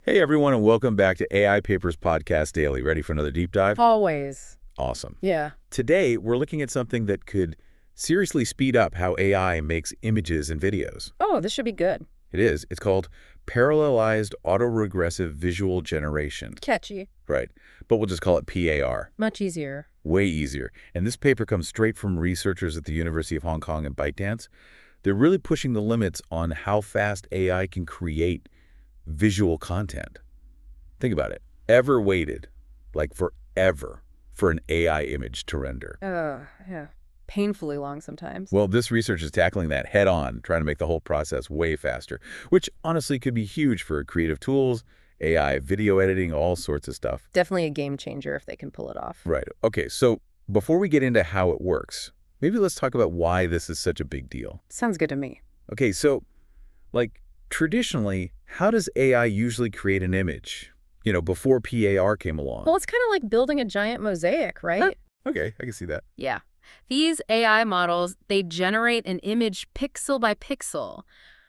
Hey everyone, and welcome back to AI Papers Podcast Daily. Ready for another deep dive? Always. Awesome. Yeah. Today, we're looking at something that could seriously speed up how AI makes images and videos. Oh, this should be good. It is. It's called Parallelized Autoregressive Visual Generation. Catchy. Right. But we'll just call it PAR. Much easier. Way easier. And this paper comes straight from researchers at the University of Hong Kong and ByteDance. They're really pushing the limits on how fast AI can create visual content. Think about it. Ever waited, like forever, for an AI image to render? Yeah. Painfully long sometimes. Well, this research is tackling that head on, trying to make the whole process way faster, which honestly could be huge for creative tools, AI, video editing, all sorts of stuff. Definitely a game changer if they can pull it off. Right. Okay, so before we get into how it works, maybe let's talk about why this is such a big deal. Sounds good to me. Okay, so, traditionally, how does AI usually create an image? Before PAR came along. Well, it's kind of like building a giant mosaic, right? Okay, I can see that. Yeah. These AI models, they generate an image pixel by pixel.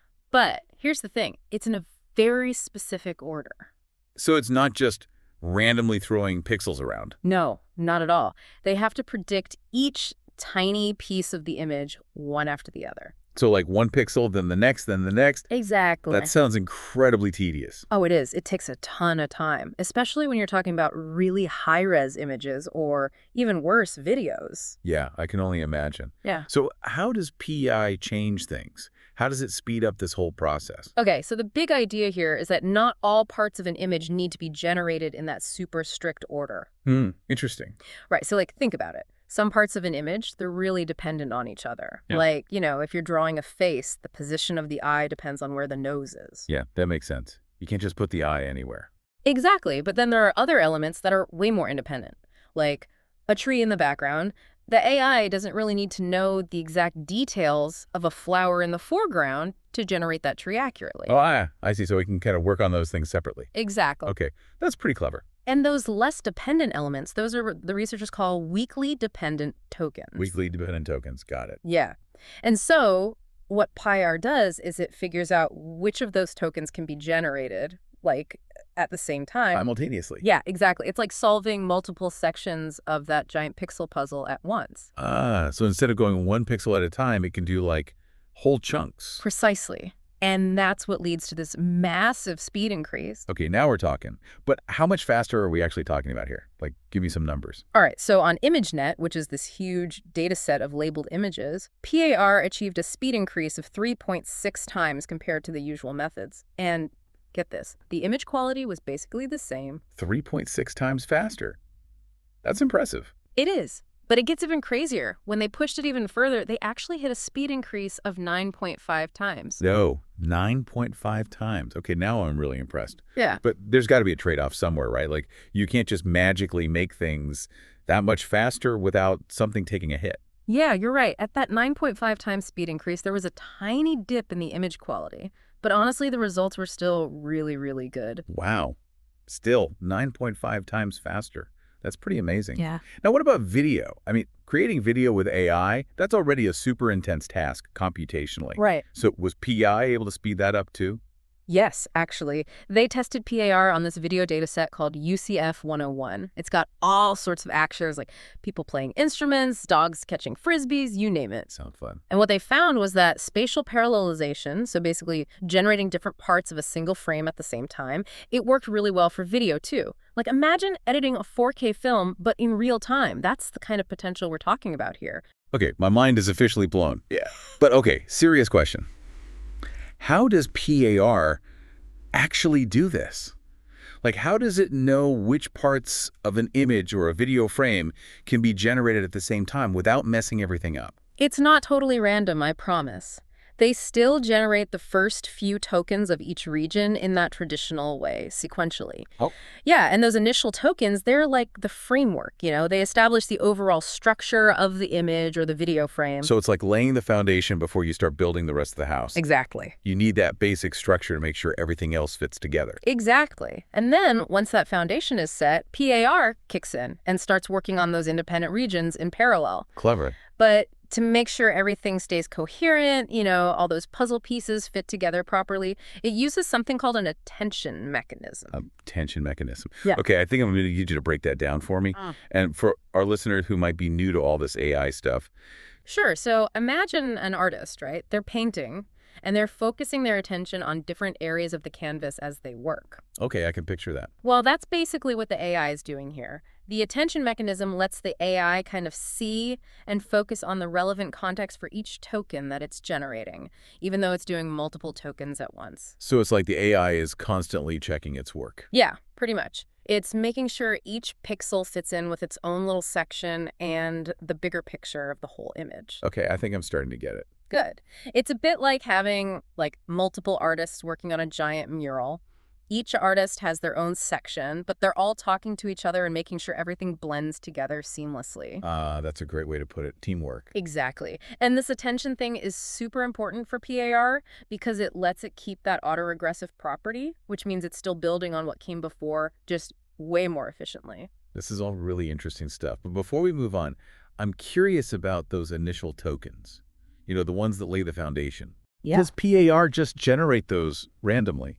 But here's the thing. It's in a very specific order. So it's not just randomly throwing pixels around. No, not at all. They have to predict each tiny piece of the image one after the other. So like one pixel, then the next, then the next. Exactly. That sounds incredibly tedious. Oh, it is. It takes a ton of time, especially when you're talking about really high-res images or even worse, videos. Yeah, I can only imagine. Yeah. So how does PI change things? How does it speed up this whole process? Okay, so the big idea here is that not all parts of an image need to be generated in that super strict order. Interesting. Right, so think about it. Some parts of an image, they're really dependent on each other. Yeah. Like, if you're drawing a face, the position of the eye depends on where the nose is. Yeah, that makes sense. You can't just put the eye anywhere. Exactly, but then there are other elements that are way more independent, like a tree in the background. The AI doesn't really need to know the exact details of a flower in the foreground to generate that tree accurately. Oh, I see. So we can kind of work on those things separately. Exactly. Okay, that's pretty clever. And those less dependent elements, those are what the researchers call weakly dependent tokens. Weakly dependent tokens. Got it. Yeah. And so what PyR does is it figures out which of those tokens can be generated, at the same time. Simultaneously. Yeah, exactly. It's like solving multiple sections of that giant pixel puzzle at once. So instead of going one pixel at a time, it can do whole chunks. Precisely. And that's what leads to this massive speed increase. Okay, now we're talking. But how much faster are we actually talking about here? Give me some numbers. All right, so on ImageNet, which is this huge data set of labeled images, PAR achieved a speed increase of 3.6 times compared to the usual methods. And get this, the image quality was basically the same. 3.6 times faster. That's impressive. It is. But it gets even crazier. When they pushed it even further, they actually hit a speed increase of 9.5 times. No, 9.5 times. Okay, now I'm really impressed. Yeah. But there's got to be a trade-off somewhere, right? You can't just magically make things that much faster without something taking a hit. Yeah, you're right. At that 9.5 times speed increase, there was a tiny dip in the image quality. But honestly, the results were still really, really good. Wow. Still, 9.5 times faster. That's pretty amazing. Yeah. Now, what about video? I mean, creating video with AI, that's already a super intense task computationally. Right. So was PI able to speed that up too? Yes, actually. They tested PAR on this video data set called UCF 101. It's got all sorts of actors, like people playing instruments, dogs catching frisbees, you name it. Sounds fun. And what they found was that spatial parallelization, so basically generating different parts of a single frame at the same time, it worked really well for video too. Imagine editing a 4K film, but in real time. That's the kind of potential we're talking about here. Okay, my mind is officially blown. Yeah. But okay, serious question. How does PAR actually do this? How does it know which parts of an image or a video frame can be generated at the same time without messing everything up? It's not totally random, I promise. They still generate the first few tokens of each region in that traditional way, sequentially. Oh. Yeah, and those initial tokens, they're like the framework, They establish the overall structure of the image or the video frame. So it's like laying the foundation before you start building the rest of the house. Exactly. You need that basic structure to make sure everything else fits together. Exactly. And then, once that foundation is set, PAR kicks in and starts working on those independent regions in parallel. Clever. But to make sure everything stays coherent, all those puzzle pieces fit together properly, it uses something called an attention mechanism. Attention mechanism. Yeah. Okay, I think I'm going to need you to break that down for me. And for our listeners who might be new to all this AI stuff. Sure. So imagine an artist, right? They're painting, and they're focusing their attention on different areas of the canvas as they work. Okay, I can picture that. Well, that's basically what the AI is doing here. The attention mechanism lets the AI kind of see and focus on the relevant context for each token that it's generating, even though it's doing multiple tokens at once. So it's like the AI is constantly checking its work. Yeah, pretty much. It's making sure each pixel fits in with its own little section and the bigger picture of the whole image. Okay, I think I'm starting to get it. Good. It's a bit like having multiple artists working on a giant mural. Each artist has their own section, but they're all talking to each other and making sure everything blends together seamlessly. That's a great way to put it. Teamwork. Exactly. And this attention thing is super important for PAR because it lets it keep that autoregressive property, which means it's still building on what came before, just way more efficiently. This is all really interesting stuff. But before we move on, I'm curious about those initial tokens. The ones that lay the foundation. Yeah. Does PAR just generate those randomly?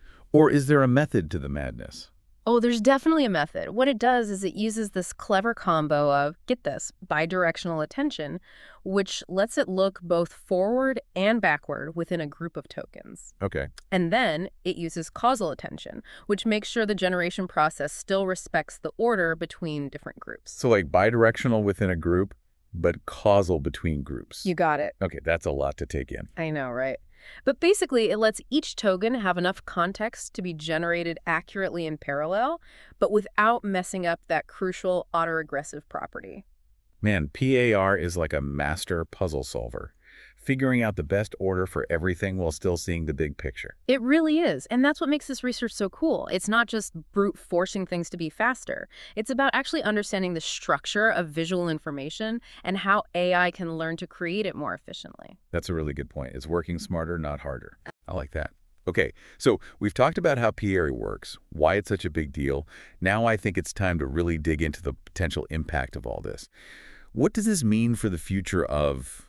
Or is there a method to the madness? Oh, there's definitely a method. What it does is it uses this clever combo of, get this, bidirectional attention, which lets it look both forward and backward within a group of tokens. Okay. And then it uses causal attention, which makes sure the generation process still respects the order between different groups. So like bidirectional within a group, but causal between groups. You got it. Okay, that's a lot to take in. I know, right? But basically, it lets each token have enough context to be generated accurately in parallel, but without messing up that crucial autoregressive property. Man, PAR is like a master puzzle solver, figuring out the best order for everything while still seeing the big picture. It really is. And that's what makes this research so cool. It's not just brute forcing things to be faster. It's about actually understanding the structure of visual information and how AI can learn to create it more efficiently. That's a really good point. It's working smarter, not harder. I like that. Okay, so we've talked about how PAR works, why it's such a big deal. Now I think it's time to really dig into the potential impact of all this. What does this mean for the future of,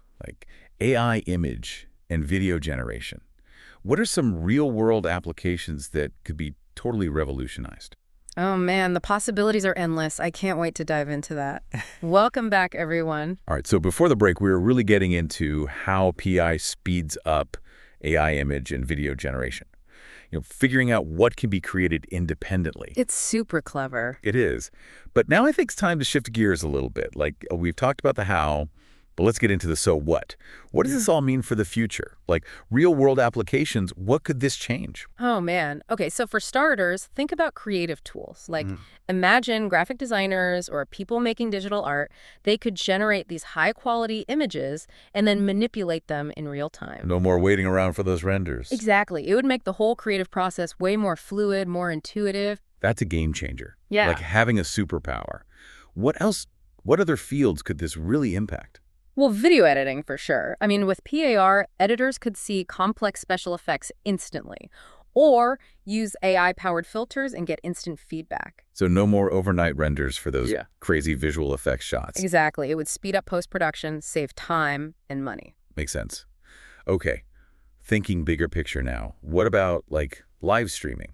AI image and video generation? What are some real-world applications that could be totally revolutionized? Oh man, the possibilities are endless. I can't wait to dive into that. Welcome back, everyone. All right, so before the break, we were really getting into how PI speeds up AI image and video generation. Figuring out what can be created independently. It's super clever. It is. But now I think it's time to shift gears a little bit. We've talked about the how, but let's get into the so what. What does this all mean for the future? Real-world applications, what could this change? Oh, man. Okay, so for starters, think about creative tools. Imagine graphic designers or people making digital art. They could generate these high-quality images and then manipulate them in real time. No more waiting around for those renders. Exactly. It would make the whole creative process way more fluid, more intuitive. That's a game changer. Yeah. Like having a superpower. What else? What other fields could this really impact? Well, video editing for sure. I mean, with PAR, editors could see complex special effects instantly, or use AI-powered filters and get instant feedback. So no more overnight renders for those crazy visual effects shots. Exactly. It would speed up post-production, save time and money. Makes sense. Okay, thinking bigger picture now. What about live streaming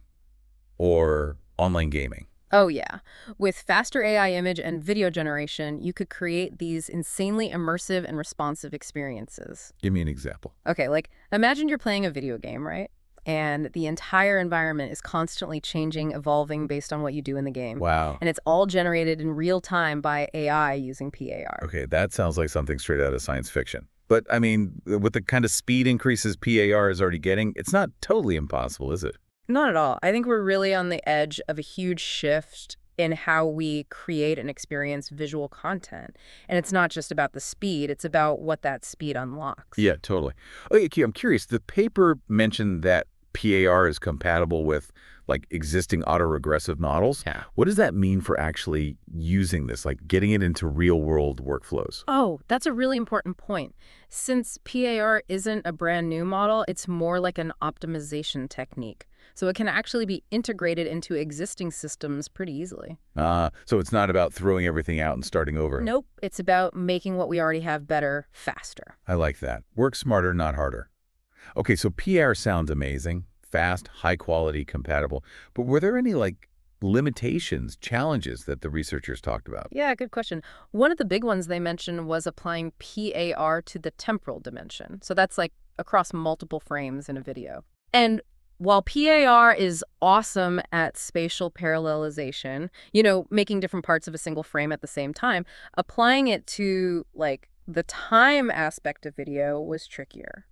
or online gaming? Oh, yeah. With faster AI image and video generation, you could create these insanely immersive and responsive experiences. Give me an example. Okay, imagine you're playing a video game, right? And the entire environment is constantly changing, evolving based on what you do in the game. Wow. And it's all generated in real time by AI using PAR. Okay, that sounds like something straight out of science fiction. But, I mean, with the kind of speed increases PAR is already getting, it's not totally impossible, is it? Not at all. I think we're really on the edge of a huge shift in how we create and experience visual content. And it's not just about the speed, it's about what that speed unlocks. Yeah, totally. Okay, I'm curious. The paper mentioned that PAR is compatible with like existing autoregressive models. Yeah. What does that mean for actually using this, like getting it into real-world workflows? Oh, that's a really important point. Since PAR isn't a brand new model, it's more like an optimization technique. So it can actually be integrated into existing systems pretty easily. So it's not about throwing everything out and starting over. Nope, it's about making what we already have better, faster. I like that. Work smarter, not harder. Okay, so PR sounds amazing, fast, high quality, compatible. But were there any like limitations, challenges that the researchers talked about? Yeah, good question. One of the big ones they mentioned was applying PAR to the temporal dimension. So that's like across multiple frames in a video. And while PAR is awesome at spatial parallelization, making different parts of a single frame at the same time, applying it to like the time aspect of video was trickier.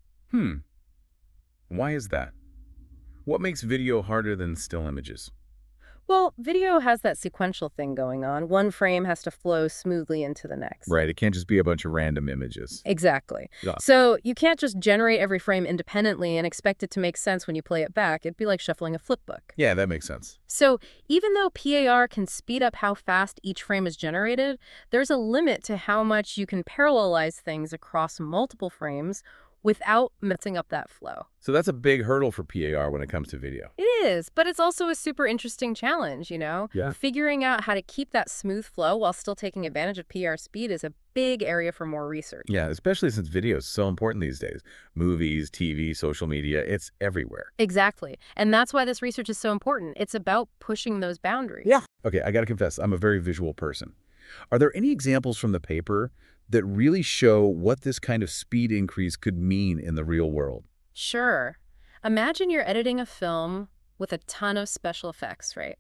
Why is that? What makes video harder than still images? Well, video has that sequential thing going on. One frame has to flow smoothly into the next. Right, it can't just be a bunch of random images. Exactly. Yeah. So you can't just generate every frame independently and expect it to make sense when you play it back. It'd be like shuffling a flip book. Yeah, that makes sense. So even though PAR can speed up how fast each frame is generated, there's a limit to how much you can parallelize things across multiple frames without messing up that flow. So that's a big hurdle for PAR when it comes to video. It is, but it's also a super interesting challenge, Yeah. Figuring out how to keep that smooth flow while still taking advantage of PR speed is a big area for more research. Yeah, especially since video is so important these days. Movies, TV, social media, it's everywhere. Exactly. And that's why this research is so important. It's about pushing those boundaries. Yeah. Okay, I gotta confess, I'm a very visual person. Are there any examples from the paper that really show what this kind of speed increase could mean in the real world? Sure. Imagine you're editing a film with a ton of special effects, right?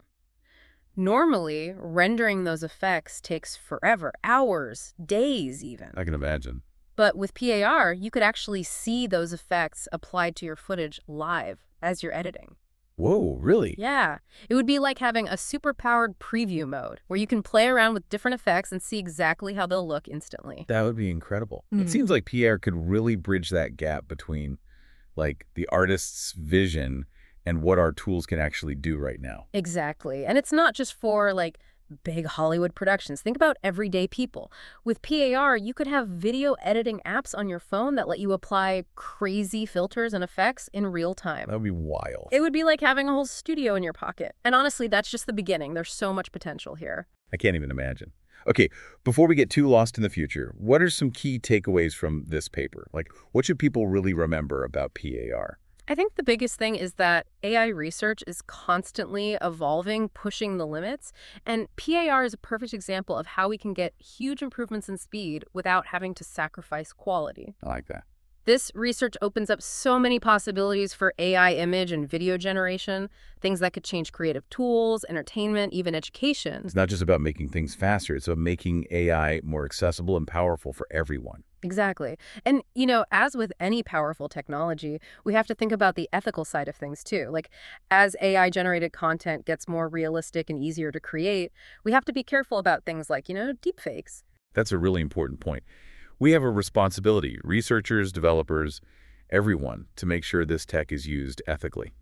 Normally, rendering those effects takes forever, hours, days even. I can imagine. But with PAR, you could actually see those effects applied to your footage live as you're editing. Whoa, really? Yeah, it would be like having a super-powered preview mode where you can play around with different effects and see exactly how they'll look instantly. That would be incredible. It seems like PR could really bridge that gap between like the artist's vision and what our tools can actually do right now. Exactly. And it's not just for like big Hollywood productions. Think about everyday people. With PAR, you could have video editing apps on your phone that let you apply crazy filters and effects in real time. That would be wild. It would be like having a whole studio in your pocket. And honestly, that's just the beginning. There's so much potential here. I can't even imagine. Okay, before we get too lost in the future, what are some key takeaways from this paper? Like, what should people really remember about PAR? I think the biggest thing is that AI research is constantly evolving, pushing the limits, and PAR is a perfect example of how we can get huge improvements in speed without having to sacrifice quality. I like that. This research opens up so many possibilities for AI image and video generation, things that could change creative tools, entertainment, even education. It's not just about making things faster, it's about making AI more accessible and powerful for everyone. Exactly. And, as with any powerful technology, we have to think about the ethical side of things, too. Like, as AI-generated content gets more realistic and easier to create, we have to be careful about things like, deepfakes. That's a really important point. We have a responsibility, researchers, developers, everyone, to make sure this tech is used ethically.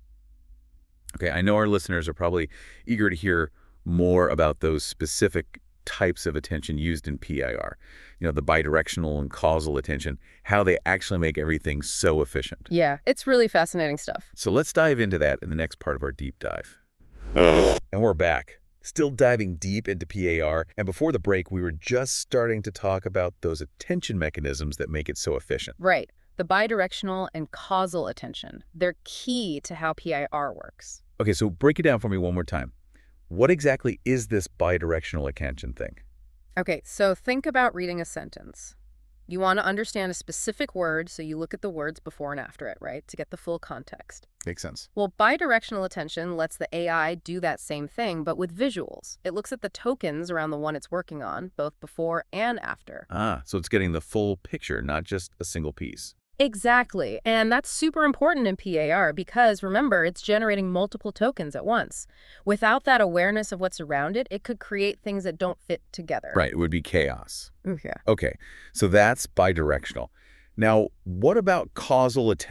Okay, I know our listeners are probably eager to hear more about those specific types of attention used in PIR. The bidirectional and causal attention, how they actually make everything so efficient. Yeah, it's really fascinating stuff. So let's dive into that in the next part of our deep dive. And we're back. Still diving deep into PAR, and before the break, we were just starting to talk about those attention mechanisms that make it so efficient. Right. The bidirectional and causal attention. They're key to how PIR works. Okay, so break it down for me one more time. What exactly is this bidirectional attention thing? Okay, so think about reading a sentence. You want to understand a specific word, so you look at the words before and after it, right, to get the full context. Makes sense. Well, bidirectional attention lets the AI do that same thing, but with visuals. It looks at the tokens around the one it's working on, both before and after. So it's getting the full picture, not just a single piece. Exactly. And that's super important in PAR because, remember, it's generating multiple tokens at once. Without that awareness of what's around it, it could create things that don't fit together. Right, it would be chaos. Okay. Okay, so that's bidirectional. Now, what about causal attention?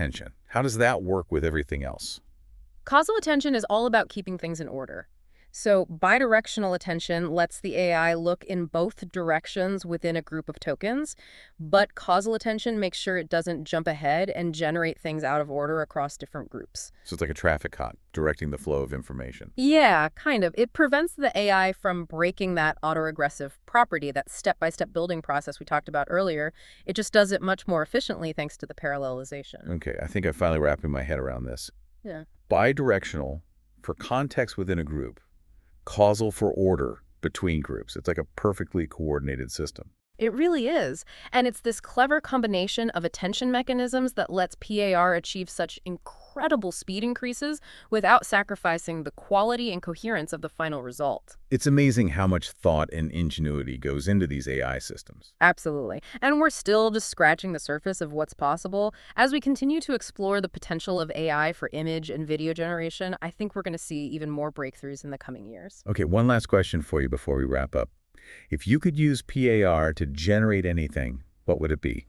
How does that work with everything else? Causal attention is all about keeping things in order. So bidirectional attention lets the AI look in both directions within a group of tokens, but causal attention makes sure it doesn't jump ahead and generate things out of order across different groups. So it's like a traffic cop directing the flow of information. Yeah, kind of. It prevents the AI from breaking that autoregressive property, that step-by-step building process we talked about earlier. It just does it much more efficiently thanks to the parallelization. Okay, I think I'm finally wrapping my head around this. Yeah. Bidirectional for context within a group, causal for order between groups. It's like a perfectly coordinated system. It really is. And it's this clever combination of attention mechanisms that lets PAR achieve such incredible speed increases without sacrificing the quality and coherence of the final result. It's amazing how much thought and ingenuity goes into these AI systems. Absolutely. And we're still just scratching the surface of what's possible. As we continue to explore the potential of AI for image and video generation, I think we're going to see even more breakthroughs in the coming years. Okay, one last question for you before we wrap up. If you could use PAR to generate anything, what would it be?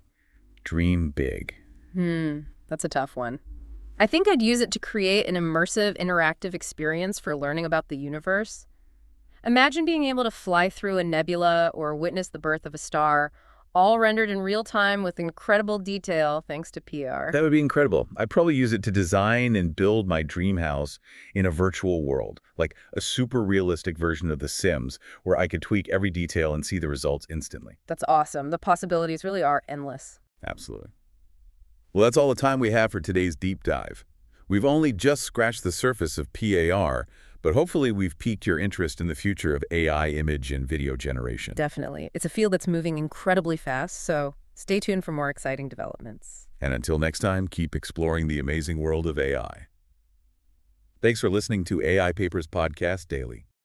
Dream big. That's a tough one. I think I'd use it to create an immersive, interactive experience for learning about the universe. Imagine being able to fly through a nebula or witness the birth of a star, all rendered in real time with incredible detail thanks to PR. That would be incredible. I'd probably use it to design and build my dream house in a virtual world, like a super realistic version of The Sims, where I could tweak every detail and see the results instantly. That's awesome. The possibilities really are endless. Absolutely. Well, that's all the time we have for today's deep dive. We've only just scratched the surface of PAR, but hopefully we've piqued your interest in the future of AI image and video generation. Definitely. It's a field that's moving incredibly fast, so stay tuned for more exciting developments. And until next time, keep exploring the amazing world of AI. Thanks for listening to AI Papers Podcast Daily.